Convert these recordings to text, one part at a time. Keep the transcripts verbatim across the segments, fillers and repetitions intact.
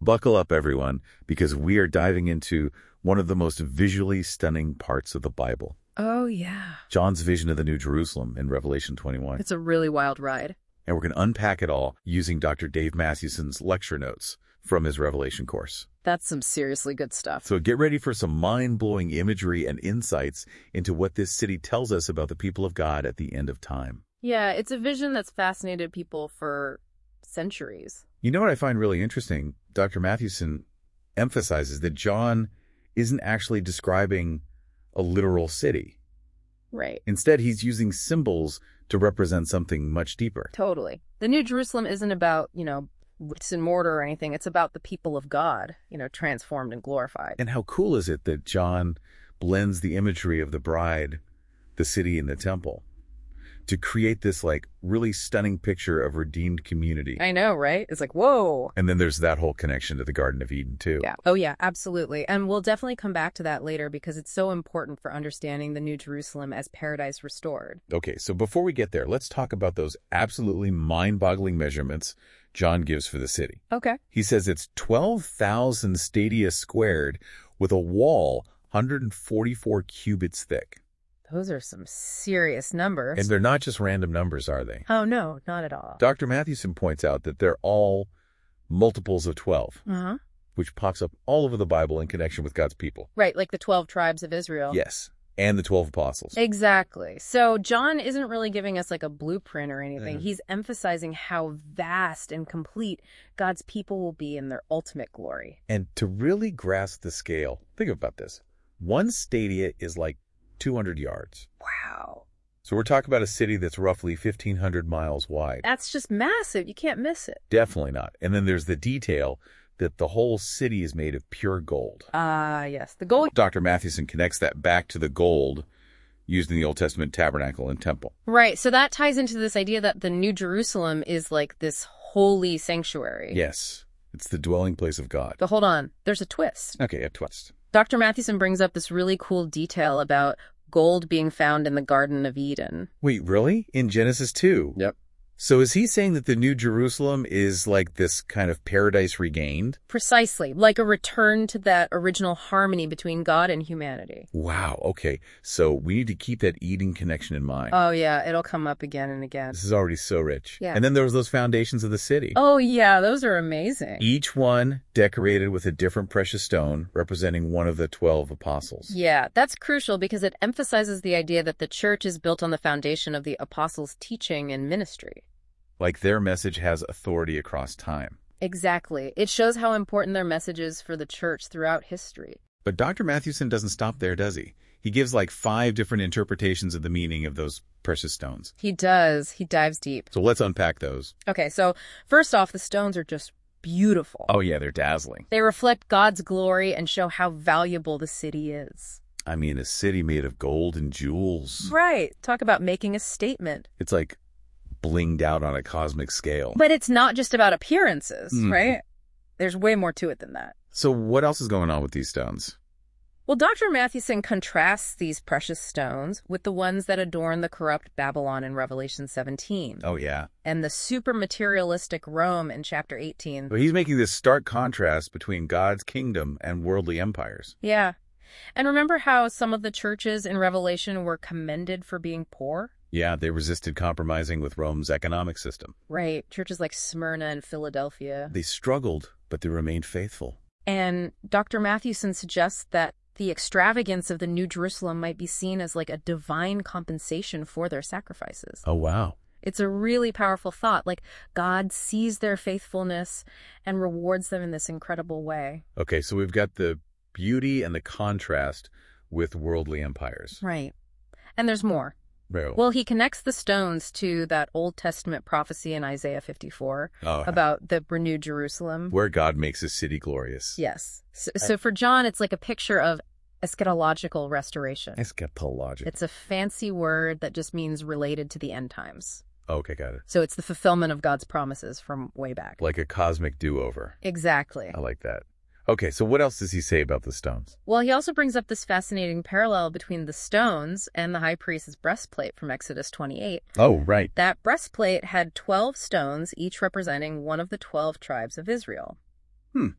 Buckle up, everyone, because we are diving into one of the most visually stunning parts of the Bible. Oh, yeah. John's vision of the New Jerusalem in Revelation twenty-one. It's a really wild ride. And we're going to unpack it all using Doctor Dave Mathewson's lecture notes from his Revelation course. That's some seriously good stuff. So get ready for some mind-blowing imagery and insights into what this city tells us about the people of God at the end of time. Yeah, it's a vision that's fascinated people for centuries. You know what I find really interesting? Doctor Mathewson emphasizes that John isn't actually describing a literal city. Right. Instead, he's using symbols to represent something much deeper. Totally. The New Jerusalem isn't about, you know, bricks and mortar or anything. It's about the people of God, you know, transformed and glorified. And how cool is it that John blends the imagery of the bride, the city, and the temple to create this, like, really stunning picture of redeemed community. I know, right? It's like, whoa. And then there's that whole connection to the Garden of Eden, too. Yeah. Oh, yeah, absolutely. And we'll definitely come back to that later because it's so important for understanding the New Jerusalem as paradise restored. Okay, so before we get there, let's talk about those absolutely mind-boggling measurements John gives for the city. Okay. He says it's twelve thousand stadia squared with a wall one hundred forty-four cubits thick. Those are some serious numbers. And they're not just random numbers, are they? Oh, no, not at all. Doctor Mathewson points out that they're all multiples of twelve, Uh-huh. which pops up all over the Bible in connection with God's people. Right, like the twelve tribes of Israel. Yes, and the twelve apostles. Exactly. So John isn't really giving us like a blueprint or anything. Mhm. He's emphasizing how vast and complete God's people will be in their ultimate glory. And to really grasp the scale, think about this. One stadia is like two hundred yards. Wow. So we're talking about a city that's roughly fifteen hundred miles wide. That's just massive. You can't miss it. Definitely not. And then there's the detail that the whole city is made of pure gold. Ah, yes. The gold. Doctor Mathewson connects that back to the gold used in the Old Testament tabernacle and temple. Right. So that ties into this idea that the New Jerusalem is like this holy sanctuary. Yes. It's the dwelling place of God. But hold on. There's a twist. Okay, a twist. Doctor Mathewson brings up this really cool detail about gold being found in the Garden of Eden. Wait, really? In Genesis two? Yep. So is he saying that the New Jerusalem is like this kind of paradise regained? Precisely. Like a return to that original harmony between God and humanity. Wow, okay. So we need to keep that Eden connection in mind. Oh, yeah. It'll come up again and again. This is already so rich. Yeah. And then there was those foundations of the city. Oh, yeah. Those are amazing. Each one decorated with a different precious stone representing one of the twelve apostles. Yeah, that's crucial because it emphasizes the idea that the church is built on the foundation of the apostles' teaching and ministry. Like their message has authority across time. Exactly. It shows how important their message is for the church throughout history. But Doctor Mathewson doesn't stop there, does he? He gives like five different interpretations of the meaning of those precious stones. He does. He dives deep. So let's unpack those. Okay, so first off, the stones are just beautiful. Oh yeah, they're dazzling. They reflect God's glory and show how valuable the city is. I mean, a city made of gold and jewels. Right. Talk about making a statement. It's like blinged out on a cosmic scale. But it's not just about appearances, Mm. right? There's way more to it than that. So what else is going on with these stones? Well, Doctor Mathewson contrasts these precious stones with the ones that adorn the corrupt Babylon in Revelation seventeen Oh yeah. and the super materialistic Rome in chapter eighteen. But he's making this stark contrast between God's kingdom and worldly empires. Yeah. And remember how some of the churches in Revelation were commended for being poor? Yeah, they resisted compromising with Rome's economic system. Right. Churches like Smyrna and Philadelphia. They struggled, but they remained faithful. And Doctor Mathewson suggests that the extravagance of the New Jerusalem might be seen as like a divine compensation for their sacrifices. Oh, wow. It's a really powerful thought. Like God sees their faithfulness and rewards them in this incredible way. Okay, so we've got the beauty and the contrast with worldly empires. Right. And there's more. Well, Well, he connects the stones to that Old Testament prophecy in Isaiah fifty-four oh, about the renewed Jerusalem. where God makes his city glorious. Yes. So, so for John, it's like a picture of eschatological restoration. Eschatologic. It's a fancy word that just means related to the end times. Okay, got it. So it's the fulfillment of God's promises from way back. Like a cosmic do-over. Exactly. I like that. Okay, so what else does he say about the stones? Well, he also brings up this fascinating parallel between the stones and the high priest's breastplate from Exodus twenty-eight. Oh, right. That breastplate had twelve stones, each representing one of the twelve tribes of Israel. Hmm.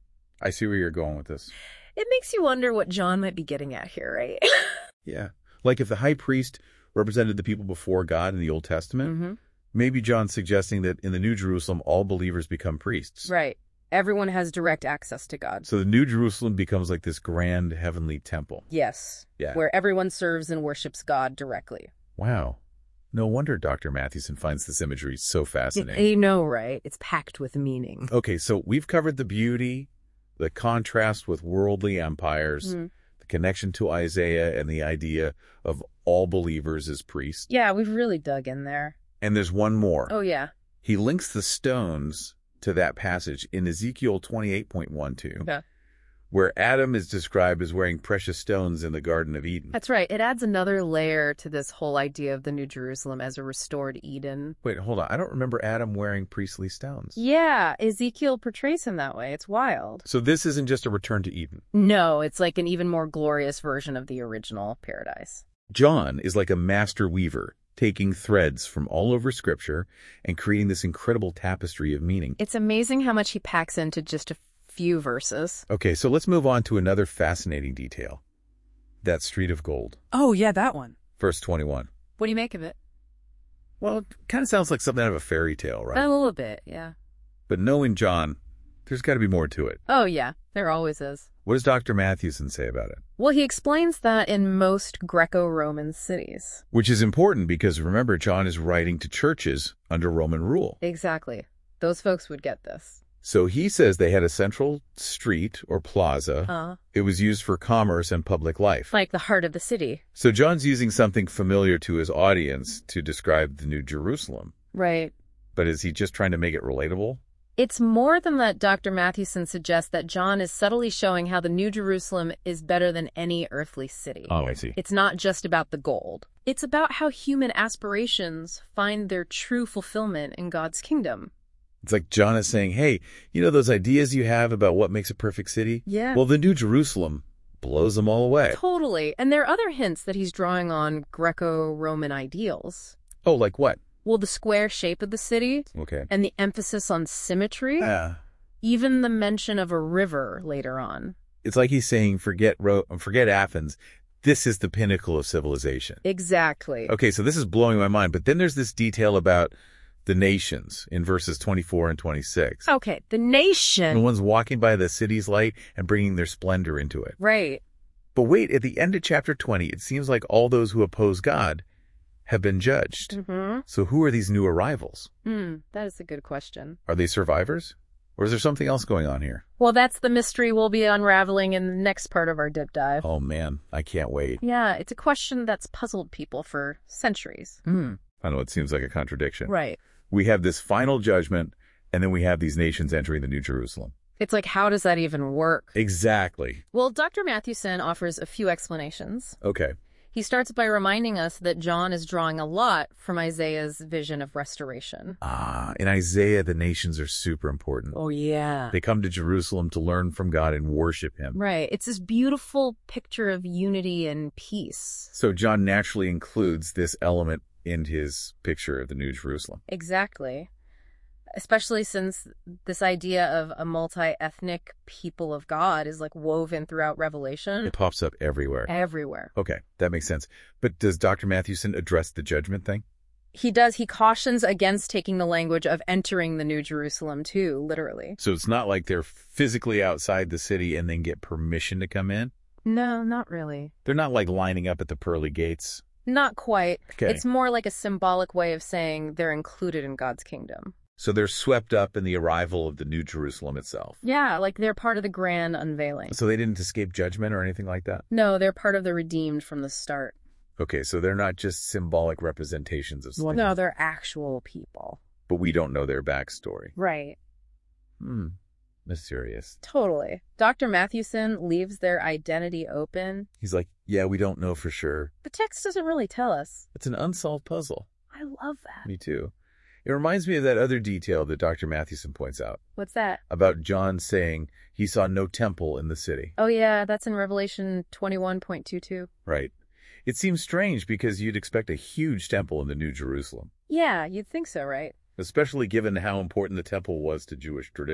I see where you're going with this. It makes you wonder what John might be getting at here, right? Yeah. Like if the high priest represented the people before God in the Old Testament, Mm-hmm. maybe John's suggesting that in the New Jerusalem, all believers become priests. Right. Everyone has direct access to God. So the New Jerusalem becomes like this grand heavenly temple. Yes. Yeah. Where everyone serves and worships God directly. Wow. No wonder Doctor Mathewson finds this imagery so fascinating. You know, right? It's packed with meaning. Okay, so we've covered the beauty, the contrast with worldly empires, Mhm. the connection to Isaiah, and the idea of all believers as priests. Yeah, we've really dug in there. And there's one more. Oh, yeah. He links the stones to that passage in Ezekiel twenty-eight point twelve, Yeah. where Adam is described as wearing precious stones in the Garden of Eden. That's right. It adds another layer to this whole idea of the New Jerusalem as a restored Eden. Wait, hold on. I don't remember Adam wearing priestly stones. Yeah, Ezekiel portrays him that way. It's wild. So this isn't just a return to Eden. No, it's like an even more glorious version of the original paradise. John is like a master weaver, taking threads from all over Scripture and creating this incredible tapestry of meaning. It's amazing how much he packs into just a few verses. Okay, so let's move on to another fascinating detail. That street of gold. Oh, yeah, that one. Verse twenty-one. What do you make of it? Well, it kind of sounds like something out of a fairy tale, right? A little bit, yeah. But knowing John, there's got to be more to it. Oh, yeah, there always is. What does Doctor Mathewson say about it? Well, he explains that in most Greco-Roman cities. Which is important because, remember, John is writing to churches under Roman rule. Exactly. Those folks would get this. So he says they had a central street or plaza. Uh, It was used for commerce and public life. like the heart of the city. So John's using something familiar to his audience to describe the New Jerusalem. Right. But is he just trying to make it relatable? It's more than that. Doctor Mathewson suggests that John is subtly showing how the New Jerusalem is better than any earthly city. Oh, I see. It's not just about the gold. It's about how human aspirations find their true fulfillment in God's kingdom. It's like John is saying, hey, you know those ideas you have about what makes a perfect city? Yeah. Well, the New Jerusalem blows them all away. Totally. And there are other hints that he's drawing on Greco-Roman ideals. Oh, like what? Well, the square shape of the city Okay. and the emphasis on symmetry, Yeah. even the mention of a river later on. It's like he's saying, forget Ro- forget Athens. This is the pinnacle of civilization. Exactly. Okay, so this is blowing my mind. But then there's this detail about the nations in verses twenty-four and twenty-six. Okay, the The nation. ones walking by the city's light and bringing their splendor into it. Right. But wait, at the end of chapter twenty, it seems like all those who oppose God have been judged. Mm-hmm. So who are these new arrivals? Hmm, that is a good question. Are they survivors? Or is there something else going on here? Well, that's the mystery we'll be unraveling in the next part of our dip dive. Oh man, I can't wait. Yeah, it's a question that's puzzled people for centuries. Hmm. I know it seems like a contradiction. Right. We have this final judgment, and then we have these nations entering the New Jerusalem. It's like, how does that even work? Exactly. Well, Doctor Mathewson offers a few explanations. Okay. He starts by reminding us that John is drawing a lot from Isaiah's vision of restoration. Ah, in Isaiah, the nations are super important. Oh, yeah. They come to Jerusalem to learn from God and worship him. Right. It's this beautiful picture of unity and peace. So John naturally includes this element in his picture of the New Jerusalem. Exactly. Especially since this idea of a multi-ethnic people of God is like woven throughout Revelation. It pops up everywhere. Everywhere. Okay, that makes sense. But does Doctor Mathewson address the judgment thing? He does. He cautions against taking the language of entering the New Jerusalem too, literally. So it's not like they're physically outside the city and then get permission to come in? No, not really. They're not like lining up at the pearly gates. Not quite. Okay. It's more like a symbolic way of saying they're included in God's kingdom. So they're swept up in the arrival of the New Jerusalem itself. Yeah, like they're part of the grand unveiling. So they didn't escape judgment or anything like that? No, they're part of the redeemed from the start. Okay, so they're not just symbolic representations of something. No, they're actual people. But we don't know their backstory. Right. Hmm. Mysterious. Totally. Doctor Mathewson leaves their identity open. He's like, yeah, we don't know for sure. The text doesn't really tell us. It's an unsolved puzzle. I love that. Me too. It reminds me of that other detail that Doctor Mathewson points out What's that? about John saying he saw no temple in the city. Oh, yeah, that's in Revelation twenty-one point two two. Right. It seems strange because you'd expect a huge temple in the New Jerusalem, Yeah, you'd think so, right? especially given how important the temple was to Jewish tradition.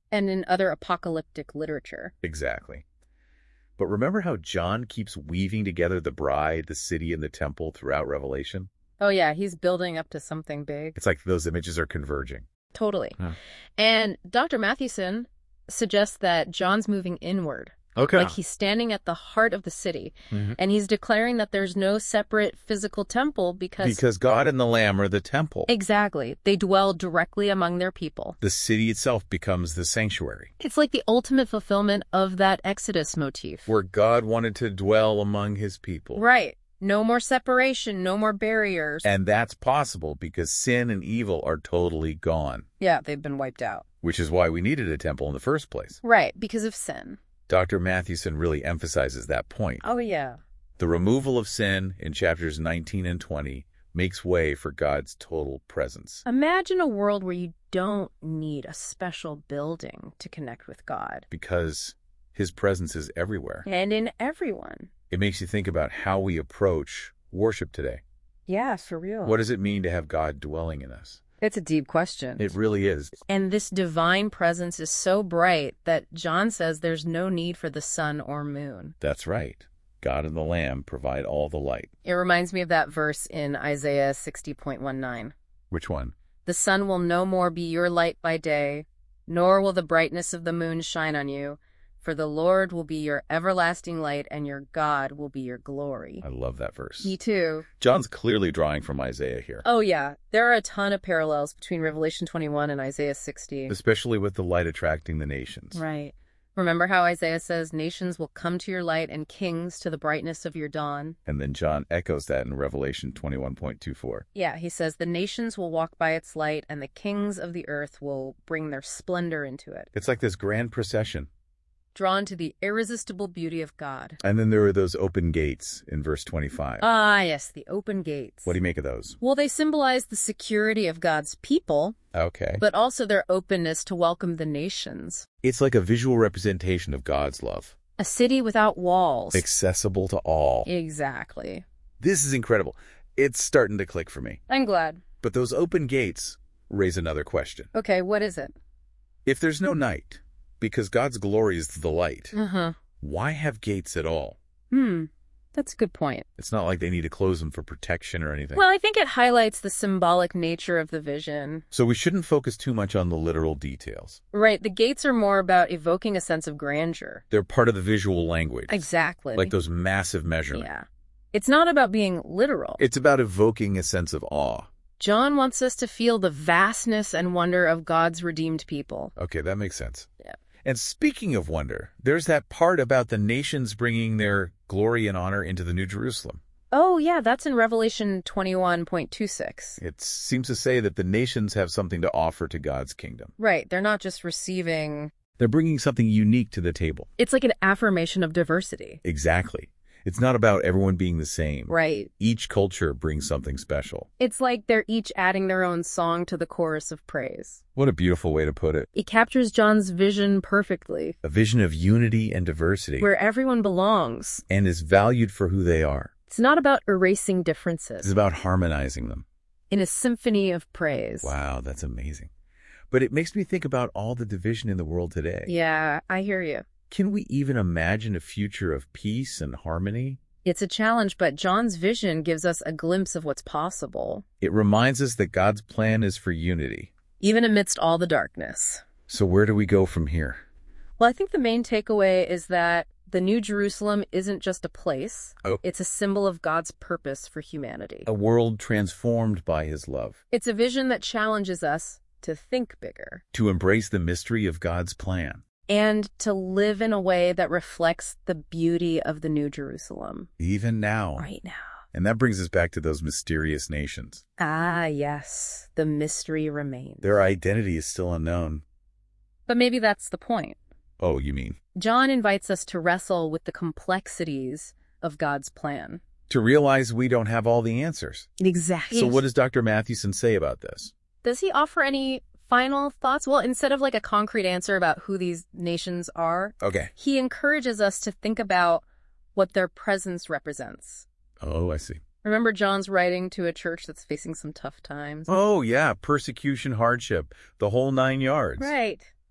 And in other apocalyptic literature. Exactly. But remember how John keeps weaving together the bride, the city, and the temple throughout Revelation? Oh, yeah, he's building up to something big. It's like those images are converging. Totally. Huh. And Doctor Mathewson suggests that John's moving inward. Okay. Like he's standing at the heart of the city. Mm-hmm. And he's declaring that there's no separate physical temple because... Because God and the Lamb are the temple. Exactly. They dwell directly among their people. The city itself becomes the sanctuary. It's like the ultimate fulfillment of that Exodus motif. Where God wanted to dwell among his people. Right. No more separation, no more barriers. And that's possible because sin and evil are totally gone. Yeah, they've been wiped out. Which is why we needed a temple in the first place. Right, because of sin. Doctor Mathewson really emphasizes that point. Oh, yeah. The removal of sin in chapters nineteen and twenty makes way for God's total presence. Imagine a world where you don't need a special building to connect with God. Because his presence is everywhere. And in everyone. It makes you think about how we approach worship today. Yeah, for real. What does it mean to have God dwelling in us? It's a deep question. It really is. And this divine presence is so bright that John says there's no need for the sun or moon. That's right. God and the Lamb provide all the light. It reminds me of that verse in Isaiah sixty point nineteen. Which one? The sun will no more be your light by day, nor will the brightness of the moon shine on you. For the Lord will be your everlasting light, and your God will be your glory. I love that verse. Me too. John's clearly drawing from Isaiah here. Oh, yeah. There are a ton of parallels between Revelation twenty-one and Isaiah sixty. Especially with the light attracting the nations. Right. Remember how Isaiah says, nations will come to your light and kings to the brightness of your dawn? And then John echoes that in Revelation twenty-one point two four. Yeah, he says, the nations will walk by its light, and the kings of the earth will bring their splendor into it. It's like this grand procession. Drawn to the irresistible beauty of God. And then there are those open gates in verse twenty-five. Ah, yes, the open gates. What do you make of those? Well, they symbolize the security of God's people. Okay. But also their openness to welcome the nations. It's like a visual representation of God's love. A city without walls. Accessible to all. Exactly. This is incredible. It's starting to click for me. I'm glad. But those open gates raise another question. Okay, what is it? If there's no night, because God's glory is the light, Uh-huh. why have gates at all? Hmm. That's a good point. It's not like they need to close them for protection or anything. Well, I think it highlights the symbolic nature of the vision. So we shouldn't focus too much on the literal details. Right, the gates are more about evoking a sense of grandeur. They're part of the visual language. Exactly. Like those massive measurements. Yeah. It's not about being literal. It's about evoking a sense of awe. John wants us to feel the vastness and wonder of God's redeemed people. Okay, that makes sense. Yeah. And speaking of wonder, there's that part about the nations bringing their glory and honor into the New Jerusalem. Oh, yeah, that's in Revelation twenty-one point two six. It seems to say that the nations have something to offer to God's kingdom. Right, they're not just receiving... They're bringing something unique to the table. It's like an affirmation of diversity. Exactly. It's not about everyone being the same. Right. Each culture brings something special. It's like they're each adding their own song to the chorus of praise. What a beautiful way to put it. It captures John's vision perfectly. A vision of unity and diversity. Where everyone belongs. And is valued for who they are. It's not about erasing differences. It's about harmonizing them. In a symphony of praise. Wow, that's amazing. But it makes me think about all the division in the world today. Yeah, I hear you. Can we even imagine a future of peace and harmony? It's a challenge, but John's vision gives us a glimpse of what's possible. It reminds us that God's plan is for unity. Even amidst all the darkness. So where do we go from here? Well, I think the main takeaway is that the New Jerusalem isn't just a place. Oh. It's a symbol of God's purpose for humanity. A world transformed by his love. It's a vision that challenges us to think bigger. To embrace the mystery of God's plan. And to live in a way that reflects the beauty of the New Jerusalem. Even now. Right now. And that brings us back to those mysterious nations. Ah, yes. The mystery remains. Their identity is still unknown. But maybe that's the point. Oh, you mean? John invites us to wrestle with the complexities of God's plan. To realize we don't have all the answers. Exactly. So what does Doctor Mathewson say about this? Does he offer any final thoughts? Well, instead of like a concrete answer about who these nations are, okay, he encourages us to think about what their presence represents. Oh, I see. Remember John's writing to a church that's facing some tough times? Oh, yeah. Persecution, hardship, the whole nine yards. Right.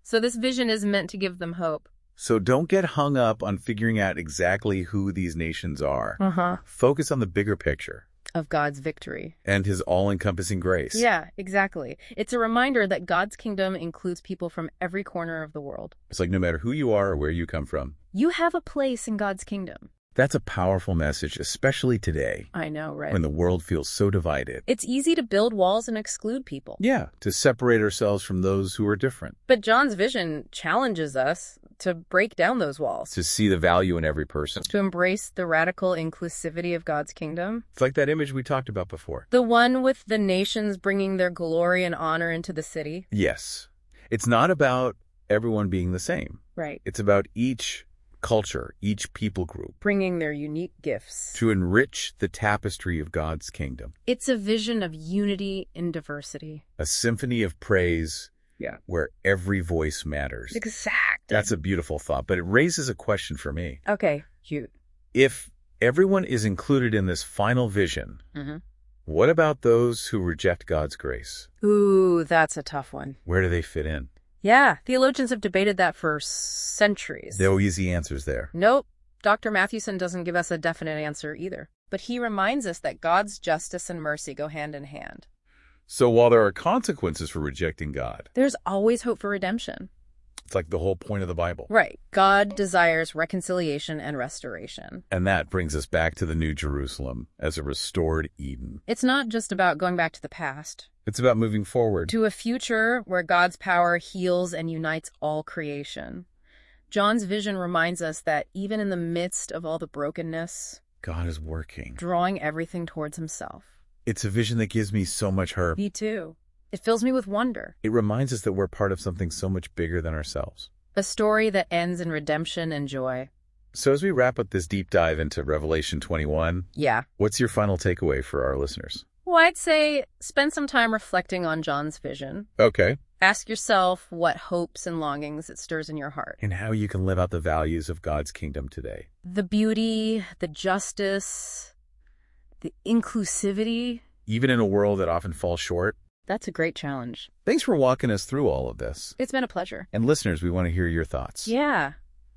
So this vision is meant to give them hope. So don't get hung up on figuring out exactly who these nations are. Uh-huh. Focus on the bigger picture. Of God's victory. And his all-encompassing grace. Yeah, exactly. It's a reminder that God's kingdom includes people from every corner of the world. It's like no matter who you are or where you come from, you have a place in God's kingdom. That's a powerful message, especially today. I know, right? When the world feels so divided. It's easy to build walls and exclude people. Yeah, to separate ourselves from those who are different. But John's vision challenges us to break down those walls. To see the value in every person. To embrace the radical inclusivity of God's kingdom. It's like that image we talked about before. The one with the nations bringing their glory and honor into the city. Yes. It's not about everyone being the same. Right. It's about each culture, each people group. Bringing their unique gifts. To enrich the tapestry of God's kingdom. It's a vision of unity in diversity. A symphony of praise. Yeah. Where every voice matters. Exactly. That's a beautiful thought, but it raises a question for me. Okay, you. If everyone is included in this final vision, mm-hmm. what about those who reject God's grace? Ooh, that's a tough one. Where do they fit in? Yeah, theologians have debated that for centuries. No easy answers there. Nope. Doctor Mathewson doesn't give us a definite answer either. But he reminds us that God's justice and mercy go hand in hand. So while there are consequences for rejecting God, there's always hope for redemption. It's like the whole point of the Bible. Right. God desires reconciliation and restoration. And that brings us back to the New Jerusalem as a restored Eden. It's not just about going back to the past. It's about moving forward. To a future where God's power heals and unites all creation. John's vision reminds us that even in the midst of all the brokenness, God is working. Drawing everything towards himself. It's a vision that gives me so much hope. Me too. It fills me with wonder. It reminds us that we're part of something so much bigger than ourselves. A story that ends in redemption and joy. So as we wrap up this deep dive into Revelation twenty-one, yeah, what's your final takeaway for our listeners? Well, I'd say spend some time reflecting on John's vision. Okay. Ask yourself what hopes and longings it stirs in your heart. And how you can live out the values of God's kingdom today. The beauty, the justice, the inclusivity. Even in a world that often falls short. That's a great challenge. Thanks for walking us through all of this. It's been a pleasure. And listeners, we want to hear your thoughts. Yeah.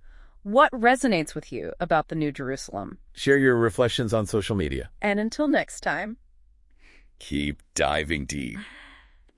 What resonates with you about the New Jerusalem? Share your reflections on social media. And until next time, keep diving deep.